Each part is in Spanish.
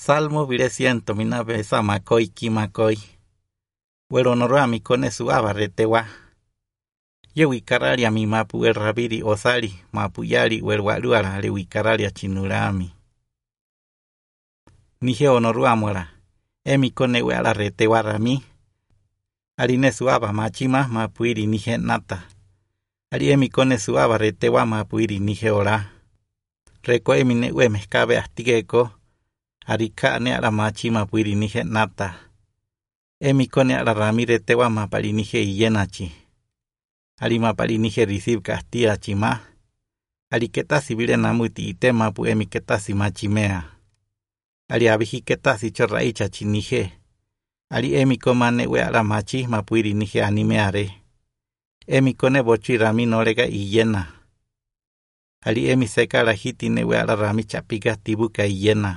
Salmo vire 100 minabe samakoi kimakoi. Wero norami kone suaba retewa. Yewi karalia mi mapu rabiri osali mapu yali werwaluara lewi karalia chinurami. Nije onoruamora. Emi kone weala retewa rami. Aline suaba machima mapu iri nije nata. Ali emi kone suaba retewa mapu iri nije ora. Reko emi ne we mezcabe astigeko. Arika ne ala machima puiri nije nata. Emi kone ala ramire tewa mapali nije iyenachi. Ali mapali nije receive castia chima. Ali ketasi vile namuti itema pu emi ketasi machimea. Ali abihi ketasi chorraicha chinije. Ali emi komane we ala machi mapuiri nije animeare. Emi kone bochi rami norega iyena. Ali emi seka la hiti ne we ala rami chapiga tibuka iyena.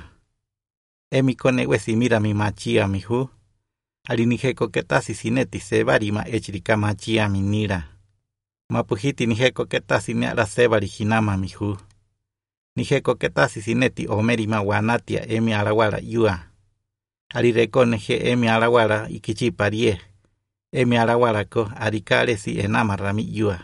Emi kone we simira mi machia mi hu. Ali nijeko ketasi sineti sebari ma echrika machia mi nira. Mapuhiti nijeko ketasi ne ala sebari hinama mi hu. Nijeko ketasi sineti omeri ma wanatia emi alawara yua. Ali reko neje emi alawara ikichi parie. Emi alawara ko arikale si enama rami yua.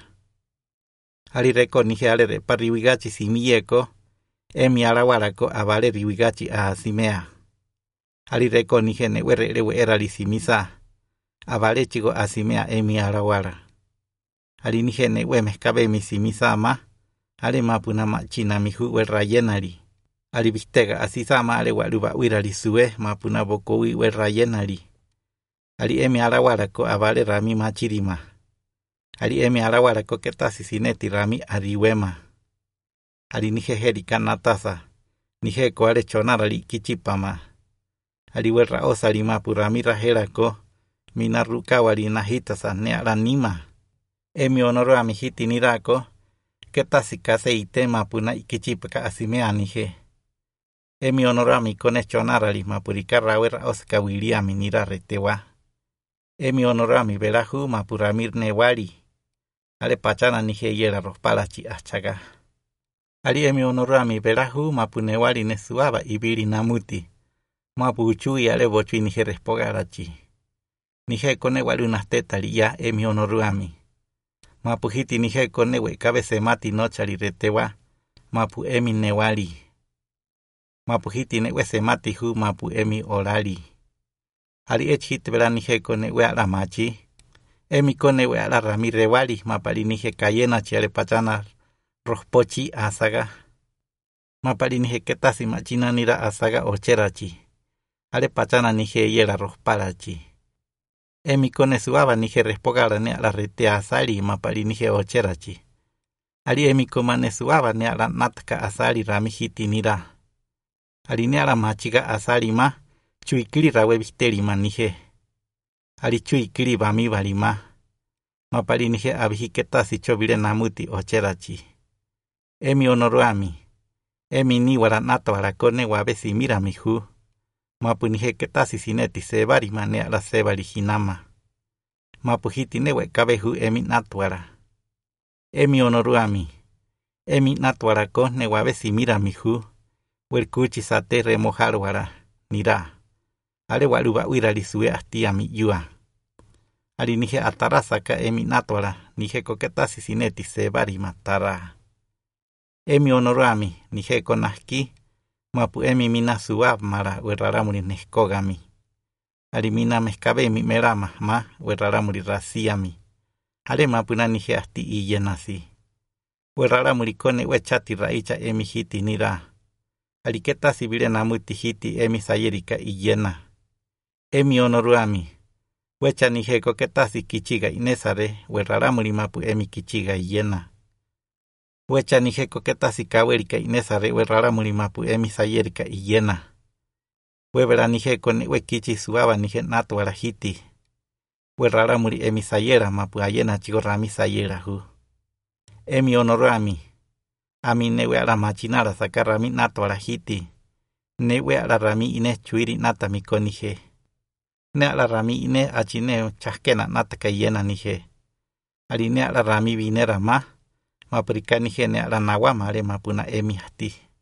Ali reko nije ale repa riwigachi simiyeko. Emi alawara ko avale riwigachi asimea. Ali reko nije ne we era lisimisa. Avale chigo asimea emi alawara. Ali nije ne we mezcabe mi simisa ma. Ale mapuna machina mihu we rayenari. Ali bistega asisama ale waluba wirali sue mapuna bokowi we rayenari. Ali emi alawara ko avale rami machirima. Ali emi alawara ko ketasi sineti rami ariwema. Ali nije herika natasa. Nije ko ale chonarali kichipama. Ali werra osali mapu rami raherako. Minaruka wali nahitasa ne ala nima. Emi onoro amihiti nirako. Ketasi kase ite mapuna ikichipaka asimea nije. Emi onoro amikone chonarali mapurika rawerra osaka wiliami nira retewa. Emi onoro amiberahu mapuramir newali. Ale pachana nije yera rospalachi achaga. Ali emi onoro amiberahu mapunewali nesuaba ibiri namuti. Mapu uchui ale bochui nije respogarachi. Nije kone wali unas tetali ya emi onoruami. Mapu hiti nije kone we cabece mati nochali retewa. Mapu emi newali. Mapu hiti ne we semati hu mapu emi orali. Ali echit vera nije kone we ala machi. Emi kone we ala rami rewali mapali nije kayena chiale pachana rospochi asaga. Mapali nije ketasi machina nira asaga ocherachi. Ale pachana nije yera rospalachi. Emi kone suaba nije respogara ne ala rete asali mapali nije ocherachi. Ali emi komane suaba ne ala natka asali rami hiti nira. Ali ne ala machiga asali ma chuikiri rawe bisteri ma nije. Ali chuikiri bami bali ma. Mapali nije abihi ketasi chobile namuti ocherachi. Emi onoruami. Emi ni wara nato wara kone wabesi mira mi hu. Mapu nije ketasi sineti sebari mane ala sebari hinama. Mapu hiti newe kabehu emi natwara. Emi onoruami. Emi natwara ko ne wabesi mira mi hu. Werkuchi sate remojar wara nira. Ale waluba uirali sue astia mi yua. Ali nije atarasaka emi natwara nije ko ketasi sineti sebari matara. Emi onoruami nije konaski. Mapu emi mina suab mara werraramuri neskogami. Ali mina mezcabe mi merama ma werraramuri rasiami. Ale mapuna nije asti iyenasi. Werraramuri kone wechati raicha emi hiti nira. Ali ketasi vile namuti hiti emi sayerika iyena. Emi onoruami. Wecha nijeko ketasi kichiga inesare werraramuri mapu emi kichiga iyena. Wecha nijeko ketasi kawerika inesare werraramuri mapu emi sayerika iyena. Webera nijeko ne wekichi suaba nije nato wara hiti. Werraramuri emi sayera mapu ayena chigo rami sayera hu. Emi onoruami. Ami newe ala machinara saka rami nato wara hiti. Newe ala rami ine chuiri nata miko nije. Ne ala rami ine achine chahkena nata kayena nije. Ali ne ala rami vinera ma. Mapurika nije ne ala nawama ale mapuna emi hati.